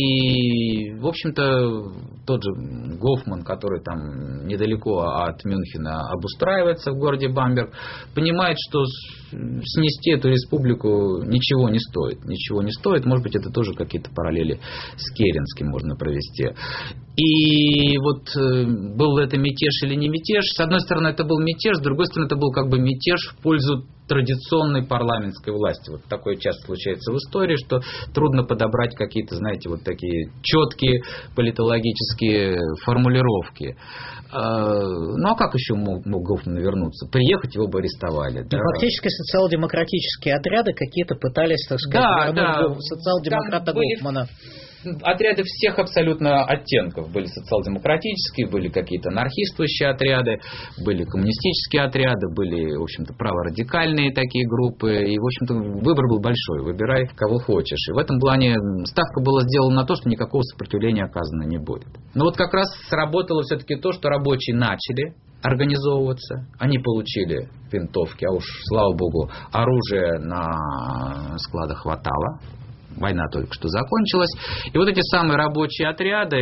И, в общем-то, тот же Гофман, который там недалеко от Мюнхена обустраивается в городе Бамберг, понимает, что снести эту республику ничего не стоит. Ничего не стоит. Может быть, это тоже какие-то параллели с Керенским можно провести. И вот был это мятеж или не мятеж. С одной стороны, это был мятеж, с другой стороны, это был как бы мятеж в пользу традиционной парламентской власти. Вот такое часто случается в истории, что трудно подобрать какие-то, знаете, вот такие четкие политологические формулировки. Ну, а как еще мог, мог Гофман вернуться? Приехать, его бы арестовали. Да? Фактически социал-демократические отряды какие-то пытались, так сказать, да, да. социал-демократа Гофмана. Отряды всех абсолютно оттенков. Были социал-демократические, были какие-то анархистующие отряды, были коммунистические отряды, были, в общем-то, праворадикальные такие группы. И, в общем-то, выбор был большой. Выбирай, кого хочешь. И в этом плане ставка была сделана на то, что никакого сопротивления оказано не будет. Но вот как раз сработало все-таки то, что рабочие начали организовываться. Они получили винтовки, а уж, слава богу, оружие на складах хватало. Война только что закончилась. И вот эти самые рабочие отряды,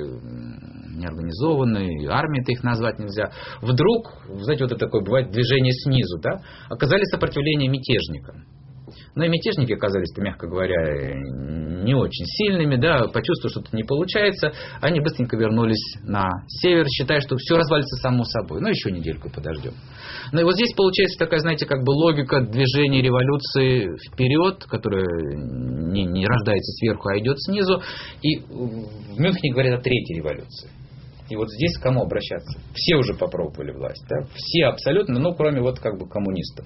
неорганизованные, армией-то их назвать нельзя, вдруг, знаете, вот это такое бывает движение снизу, да, оказали сопротивление мятежникам. Но и мятежники оказались, мягко говоря, не очень сильными, да, почувствовав, что это не получается, они быстренько вернулись на север, считая, что все развалится само собой. Ну, еще недельку подождем. Ну и вот здесь получается такая, знаете, как бы логика движения революции вперед, которая не, не рождается сверху, а идет снизу. И в Мюнхене говорят о третьей революции. И вот здесь к кому обращаться? Все уже попробовали власть, да? Все абсолютно, ну, кроме вот как бы коммунистов.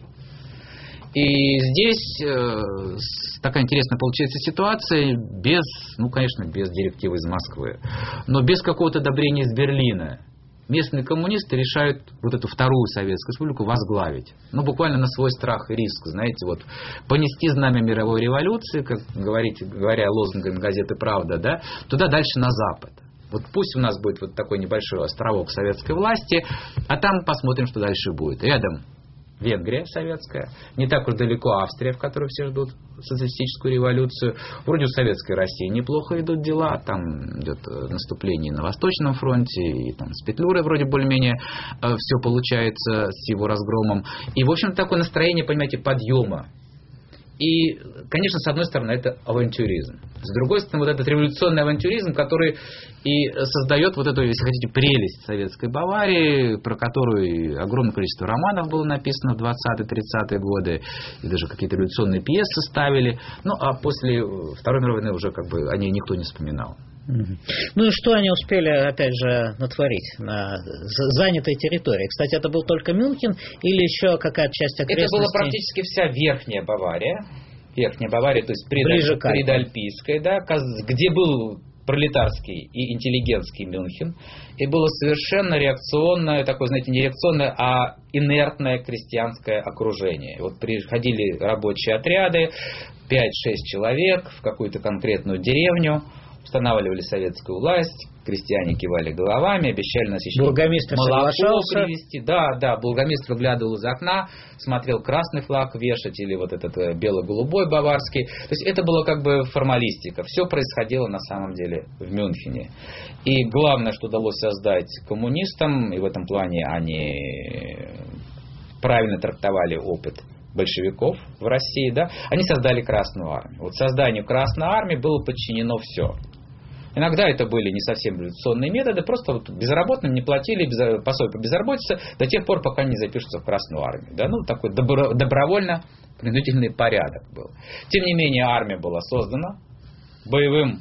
И здесь э, такая интересная получается ситуация, без, ну, конечно, без директивы из Москвы, но без какого-то одобрения из Берлина. Местные коммунисты решают вот эту вторую Советскую Республику возглавить. Ну, буквально на свой страх и риск, знаете, вот, понести знамя мировой революции, как говорите, говоря лозунгами газеты «Правда», да, туда дальше на Запад. Вот пусть у нас будет вот такой небольшой островок советской власти, а там посмотрим, что дальше будет. Рядом Венгрия советская, не так уж далеко Австрия, в которой все ждут социалистическую революцию. Вроде у советской России неплохо идут дела, там идет наступление на Восточном фронте, и там с Петлюрой вроде более-менее э, все получается с его разгромом. И, в общем, такое настроение, понимаете, подъема. И, конечно, с одной стороны, это авантюризм. С другой стороны, вот этот революционный авантюризм, который и создает вот эту, если хотите, прелесть советской Баварии, про которую огромное количество романов было написано в двадцатые-тридцатые годы, и даже какие-то революционные пьесы ставили. Ну, а после Второй мировой войны уже как бы о ней никто не вспоминал. Ну и что они успели, опять же, натворить на занятой территории? Кстати, это был только Мюнхен или еще какая-то часть окрестностей? Это была практически вся Верхняя Бавария. Верхняя Бавария, то есть предаль... предальпийская, да, где был пролетарский и интеллигентский Мюнхен. И было совершенно реакционное, такое, знаете, не реакционное, а инертное крестьянское окружение. Вот приходили рабочие отряды, пять-шесть человек в какую-то конкретную деревню, устанавливали советскую власть, крестьяне кивали головами, обещали нас еще молоко привезти. Да, да, бургомистр выглядывал из окна, смотрел красный флаг вешать или вот этот бело-голубой баварский. То есть это было как бы формалистика. Все происходило на самом деле в Мюнхене. И главное, что удалось создать коммунистам, и в этом плане они правильно трактовали опыт большевиков в России, да, они создали Красную Армию. Вот созданию Красной Армии было подчинено все. Иногда это были не совсем революционные методы, просто вот безработным не платили без, пособие по безработице до тех пор, пока не запишутся в Красную Армию. Да? Ну, такой добро, добровольно-принудительный порядок был. Тем не менее, армия была создана. Боевым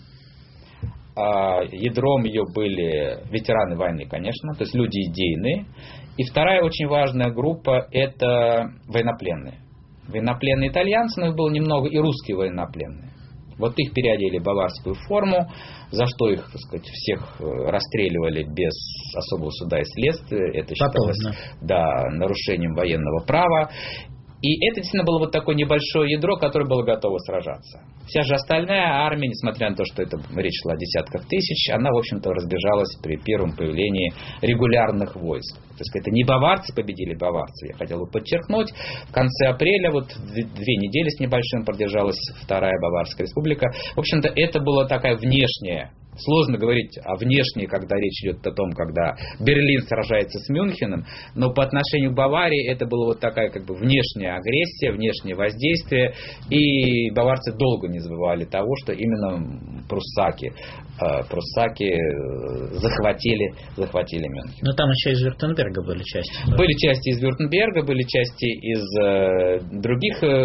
э, ядром ее были ветераны войны, конечно, то есть люди идейные. И вторая очень важная группа – это военнопленные. Военнопленные итальянцы, но их было немного, и русские военнопленные. Вот их переодели в баварскую форму, за что их, так сказать, всех расстреливали без особого суда и следствия. Это считалось, да, нарушением военного права. И это действительно было вот такое небольшое ядро, которое было готово сражаться. Вся же остальная армия, несмотря на то, что это речь шла о десятках тысяч, она, в общем-то, разбежалась при первом появлении регулярных войск. То есть это не баварцы победили баварцев, я хотел бы подчеркнуть. В конце апреля, вот две недели с небольшим продержалась Вторая Баварская республика. В общем-то, это была такая внешняя. Сложно говорить о внешней, когда речь идет о том, когда Берлин сражается с Мюнхеном, но по отношению к Баварии это была вот такая как бы внешняя агрессия, внешнее воздействие, и баварцы долго не забывали того, что именно пруссаки, э, пруссаки захватили, захватили Мюнхен. Но там еще из Вюртемберга были части. Да? Были части из Вюртемберга, были части из э, других, э,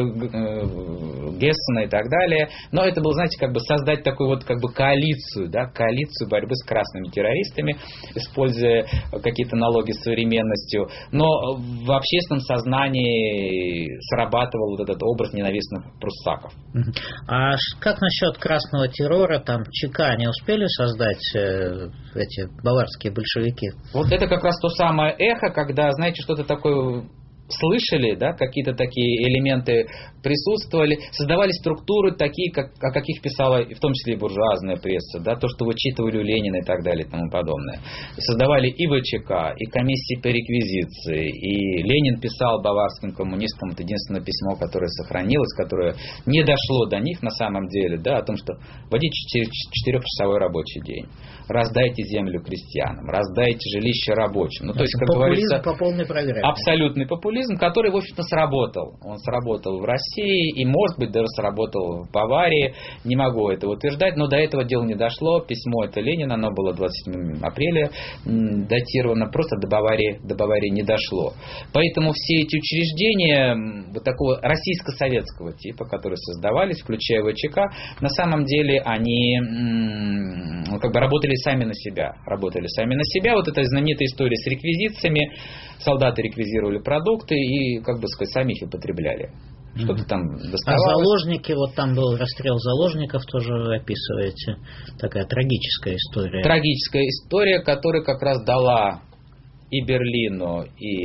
э, Гессена и так далее, но это было, знаете, как бы создать такую вот как бы коалицию, да, коалицию борьбы с красными террористами, используя какие-то налоги с современностью. Но в общественном сознании срабатывал вот этот образ ненавистных пруссаков. А как насчет красного террора? Там ЧК не успели создать э, эти баварские большевики? Вот это как раз то самое эхо, когда, знаете, что-то такое слышали, да, какие-то такие элементы присутствовали, создавали структуры такие, как, о каких писала в том числе и буржуазная пресса, да, то, что вычитывали у Ленина и так далее и тому подобное. Создавали и ВЧК, и комиссии по реквизиции, и Ленин писал баварским коммунистам, это единственное письмо, которое сохранилось, которое не дошло до них на самом деле, да, о том, что вводите четырехчасовой рабочий день, раздайте землю крестьянам, раздайте жилище рабочим. Ну, то есть, как популизм говорится, по полной программе. Абсолютный популизм. популизм, который, в общем-то, сработал. Он сработал в России и, может быть, даже сработал в Баварии. Не могу этого утверждать, но до этого дела не дошло. Письмо это Ленина, оно было двадцать седьмого апреля датировано, просто до Баварии, до Баварии не дошло. Поэтому все эти учреждения вот такого российско-советского типа, которые создавались, включая ВЧК, на самом деле они ну, как бы работали сами на себя. Работали сами на себя. Вот эта знаменитая история с реквизициями. Солдаты реквизировали продукты и, как бы сказать, сами их употребляли. Что-то там доставалось. А заложники, вот там был расстрел заложников, тоже вы описываете. Такая трагическая история. Трагическая история, которая как раз дала и Берлину,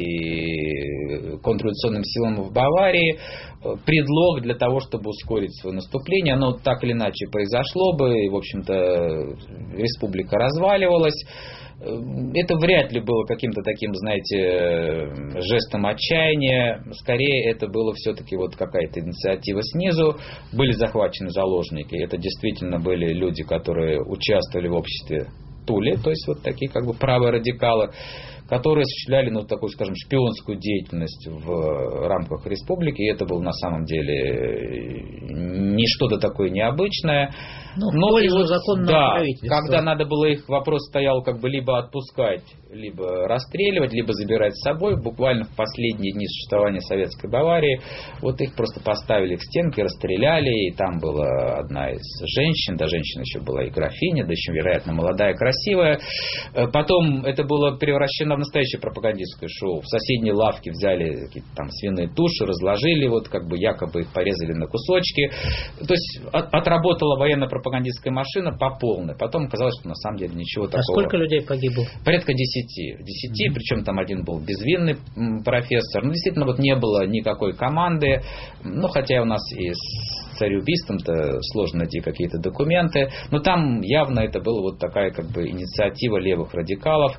и контрреволюционным силам в Баварии предлог для того, чтобы ускорить свое наступление. Оно так или иначе произошло бы, и, в общем-то, республика разваливалась. Это вряд ли было каким-то таким, знаете, жестом отчаяния. Скорее, это было все-таки вот какая-то инициатива снизу. Были захвачены заложники. Это действительно были люди, которые участвовали в обществе Тули, то есть вот такие как бы правые радикалы, которые осуществляли, ну, такую, скажем, шпионскую деятельность в рамках республики. И это было на самом деле не что-то такое необычное. Ну, но и вот, законного да, правительства. Когда надо было их, вопрос стоял как бы либо отпускать, либо расстреливать, либо забирать с собой. Буквально в последние дни существования советской Баварии вот их просто поставили к стенке, расстреляли. И там была одна из женщин, да, женщина еще была и графиня, да еще, вероятно, молодая, красивая. Потом это было превращено в настоящее пропагандистское шоу. В соседней лавке взяли какие-то там свиные туши, разложили, вот как бы якобы их порезали на кусочки. То есть от, отработала военно-пропагандистская машина по полной. Потом оказалось, что на самом деле ничего такого. А сколько людей погибло? Порядка десяти. Десяти, mm-hmm. причем там один был безвинный профессор. Ну, действительно, вот не было никакой команды. Ну, хотя у нас и с цареубийством-то сложно найти какие-то документы. Но там явно это была вот такая как бы инициатива левых радикалов.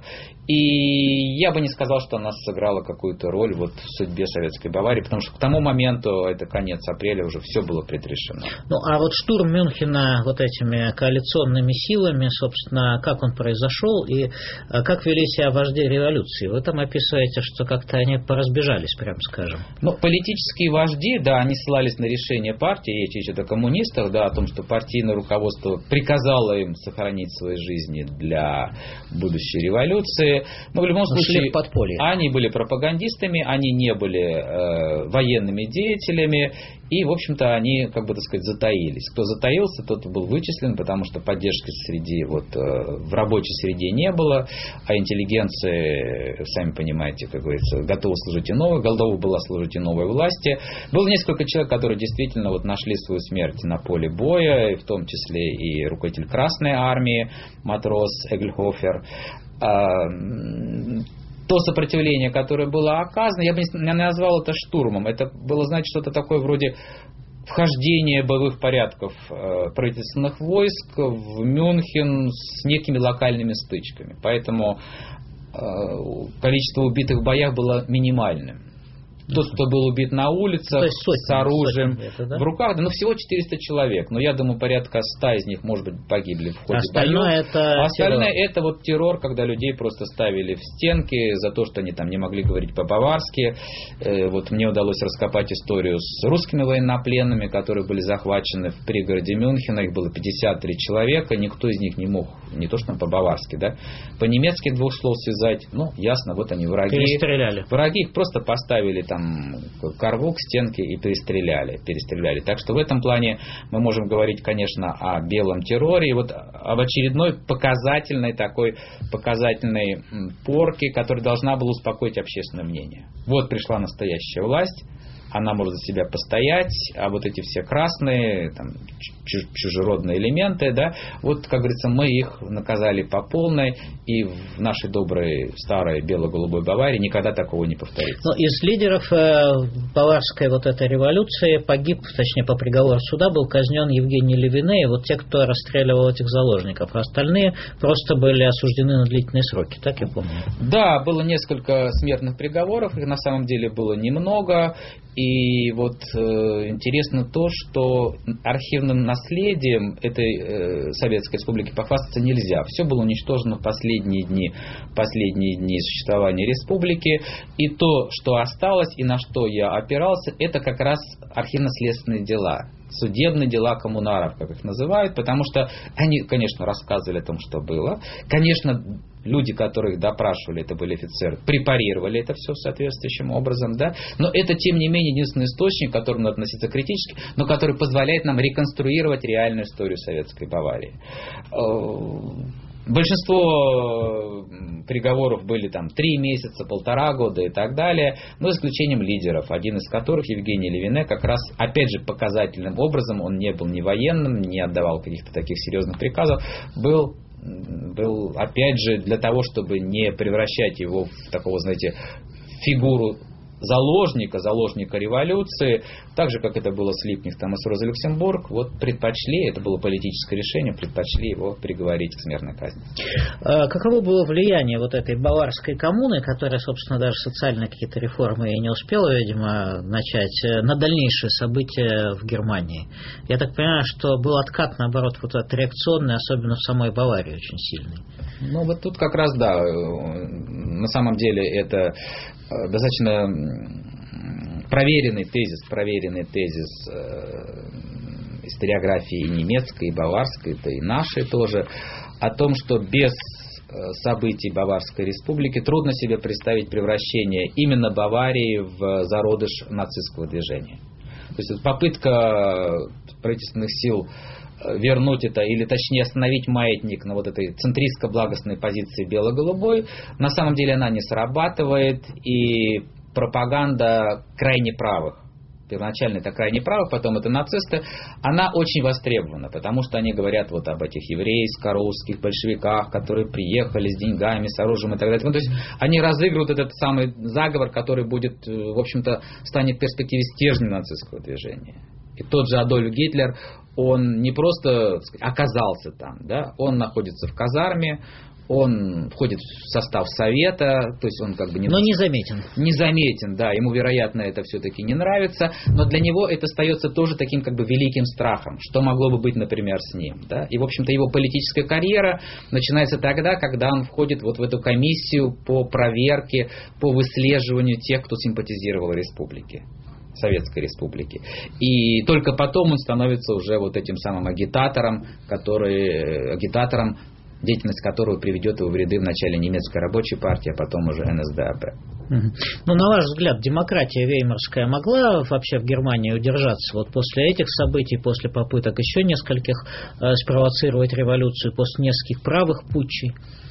И я бы не сказал, что она сыграла какую-то роль вот в судьбе советской Баварии, потому что к тому моменту, это конец апреля, уже все было предрешено. Ну, а вот штурм Мюнхена вот этими коалиционными силами, собственно, как он произошел и как вели себя вожди революции? Вы там описываете, что как-то они поразбежались, прям скажем. Ну, политические вожди, да, они ссылались на решение партии, речь идет о коммунистах, да, о том, что партийное руководство приказало им сохранить свои жизни для будущей революции. Но в любом случае, они были пропагандистами, они не были э, военными деятелями, и, в общем-то, они, как бы так сказать, затаились. Кто затаился, тот был вычислен, потому что поддержки среди, вот, э, в рабочей среде не было, а интеллигенция, сами понимаете, как говорится, готова служить и новой, готова была служить и новой власти. Было несколько человек, которые действительно вот, нашли свою смерть на поле боя, и в том числе и руководитель Красной армии, матрос Эгльхофер. То сопротивление, которое было оказано, я бы не назвал это штурмом. Это было, значит, что-то такое вроде вхождения боевых порядков правительственных войск в Мюнхен с некими локальными стычками. Поэтому количество убитых в боях было минимальным. Тот, кто был убит на улицах, сотни, с оружием где-то, да? в руках, да, ну всего четыреста человек, но я думаю, порядка ста из них, может быть, погибли в ходе Остальное боев. Это а остальное террор. Это вот террор, когда людей просто ставили в стенки за то, что они там не могли говорить по-баварски. Э, вот мне удалось раскопать историю с русскими военнопленными, которые были захвачены в пригороде Мюнхена, их было пятьдесят три человека, никто из них не мог, не то что по-баварски, да, по-немецки двух слов связать, ну, ясно, вот они враги. Перестреляли. Враги их просто поставили там корву к стенке и перестреляли, перестреляли. Так что в этом плане мы можем говорить, конечно, о белом терроре, и вот об очередной показательной такой показательной порке, которая должна была успокоить общественное мнение. Вот пришла настоящая власть, она может за себя постоять, а вот эти все красные, там, чужеродные элементы, да, вот, как говорится, мы их наказали по полной, и в нашей доброй старой бело-голубой Баварии никогда такого не повторится. Но из лидеров э, баварской вот этой революции погиб, точнее, по приговору суда был казнен Евгений Левине, и вот те, кто расстреливал этих заложников, а остальные просто были осуждены на длительные сроки, так я помню? Да, было несколько смертных приговоров, их на самом деле было немного. И вот э, интересно то, что архивным наследием этой э, Советской Республики похвастаться нельзя. Все было уничтожено в последние дни, последние дни существования республики. И то, что осталось и на что я опирался, это как раз архивно-следственные дела. Судебные дела коммунаров, как их называют, потому что они, конечно, рассказывали о том, что было. Конечно, люди, которых допрашивали, это были офицеры, препарировали это все соответствующим образом, да. Но это, тем не менее, единственный источник, к которому надо относиться критически, но который позволяет нам реконструировать реальную историю советской Баварии. Большинство приговоров были там три месяца, полтора года и так далее, но за исключением лидеров, один из которых, Евгений Левине, как раз, опять же, показательным образом, он не был ни военным, не отдавал каких-то таких серьезных приказов, был, был, опять же, для того, чтобы не превращать его в такого, знаете, фигуру заложника, заложника революции, так же, как это было с Липкнехтом и с Розой Люксембург, вот предпочли, это было политическое решение, предпочли его приговорить к смертной казни. Каково было влияние вот этой баварской коммуны, которая, собственно, даже социальные какие-то реформы и не успела, видимо, начать, на дальнейшие события в Германии? Я так понимаю, что был откат, наоборот, вот этот реакционный, особенно в самой Баварии, очень сильный. Ну, вот тут как раз, да, на самом деле это достаточно проверенный тезис, проверенный тезис э, историографии и немецкой, и баварской, это и нашей тоже, о том, что без событий Баварской республики трудно себе представить превращение именно Баварии в зародыш нацистского движения. То есть попытка правительственных сил вернуть это, или точнее остановить маятник на вот этой центристско-благостной позиции бело-голубой, на самом деле она не срабатывает, и пропаганда крайне правых, первоначально это крайне правых, потом это нацисты, она очень востребована, потому что они говорят вот об этих еврейско-русских большевиках, которые приехали с деньгами, с оружием и так далее. Ну, то есть они разыгрывают этот самый заговор, который будет, в общем-то, станет в перспективе стержнем нацистского движения. И тот же Адольф Гитлер, он не просто, так сказать, оказался там, да, он находится в казарме, он входит в состав совета, то есть он как бы не... Но не заметен. Не заметен, да, ему, вероятно, это все-таки не нравится, но для него это остается тоже таким как бы великим страхом, что могло бы быть, например, с ним, да, и, в общем-то, его политическая карьера начинается тогда, когда он входит вот в эту комиссию по проверке, по выслеживанию тех, кто симпатизировал республике. Советской Республики. И только потом он становится уже вот этим самым агитатором, который, агитатором, деятельность которого приведет его в ряды вначале немецкой рабочей партии, а потом уже эн эс дэ а пэ. Ну, на ваш взгляд, демократия веймарская могла вообще в Германии удержаться вот после этих событий, после попыток еще нескольких э, спровоцировать революцию, после нескольких правых путчей?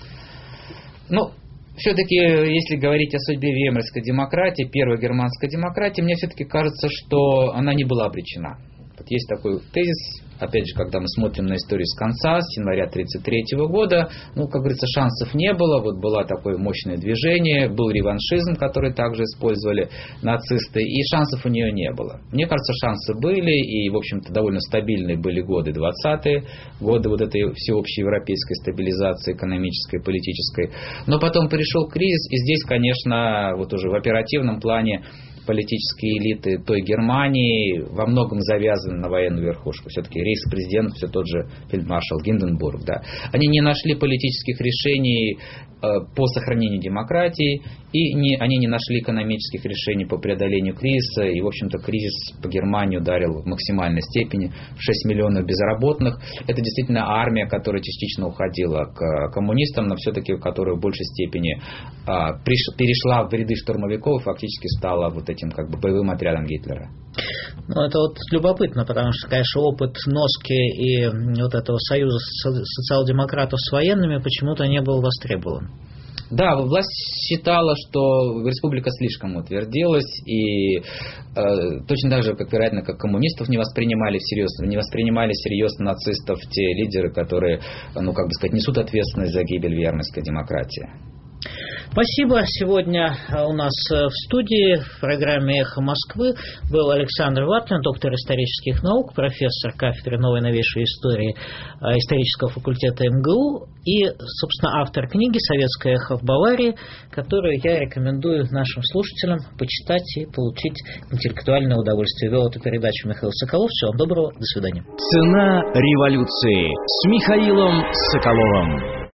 Ну, все-таки, если говорить о судьбе веймарской демократии, первой германской демократии, мне все-таки кажется, что она не была обречена. Вот есть такой тезис, опять же, когда мы смотрим на историю с конца, с января тысяча девятьсот тридцать третьего года, ну, как говорится, шансов не было, вот было такое мощное движение, был реваншизм, который также использовали нацисты, и шансов у нее не было. Мне кажется, шансы были, и, в общем-то, довольно стабильные были годы двадцатые, годы вот этой всеобщей европейской стабилизации экономической, политической. Но потом пришел кризис, и здесь, конечно, вот уже в оперативном плане политические элиты той Германии во многом завязаны на военную верхушку. Все-таки рейхспрезидент, все тот же фельдмаршал Гинденбург. Да. Они не нашли политических решений э, по сохранению демократии, и не, они не нашли экономических решений по преодолению кризиса. И, в общем-то, кризис по Германии ударил в максимальной степени. шесть миллионов безработных. Это действительно армия, которая частично уходила к коммунистам, но все-таки которая в большей степени э, приш, перешла в ряды штурмовиков и фактически стала вот этим как бы боевым отрядом Гитлера. Ну, это вот любопытно, потому что, конечно, опыт носки и вот этого союза социал-демократов с военными почему-то не был востребован. Да, власть считала, что республика слишком утвердилась, и э, точно так же, как, вероятно, как коммунистов не воспринимали всерьез, не воспринимали всерьез нацистов те лидеры, которые, ну, как бы сказать, несут ответственность за гибель веймарской демократии. Спасибо. Сегодня у нас в студии в программе «Эхо Москвы» был Александр Ватлин, доктор исторических наук, профессор кафедры новой и новейшей истории исторического факультета эм гэ у и, собственно, автор книги «Советское эхо в Баварии», которую я рекомендую нашим слушателям почитать и получить интеллектуальное удовольствие. Вел эту передачу Михаил Соколов. Всего вам доброго. До свидания. Цена революции с Михаилом Соколовым.